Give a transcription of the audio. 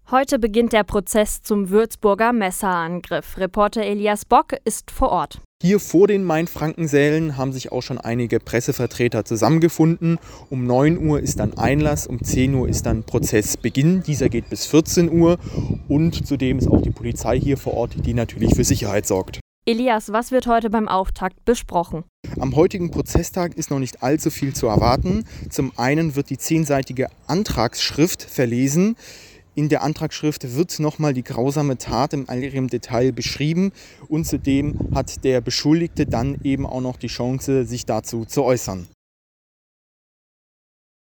Heute beginnt der Prozess zum Würzburger Messerangriff. Reporter Elias Bock ist vor Ort. Hier vor den Mainfranken-Sälen haben sich auch schon einige Pressevertreter zusammengefunden. Um 9 Uhr ist dann Einlass, um 10 Uhr ist dann Prozessbeginn. Dieser geht bis 14 Uhr und zudem ist auch die Polizei hier vor Ort, die natürlich für Sicherheit sorgt. Elias, was wird heute beim Auftakt besprochen? Am heutigen Prozesstag ist noch nicht allzu viel zu erwarten. Zum einen wird die 10-seitige Antragsschrift verlesen. In der Antragsschrift wird nochmal die grausame Tat in all ihrem Detail beschrieben und zudem hat der Beschuldigte dann eben auch noch die Chance, sich dazu zu äußern.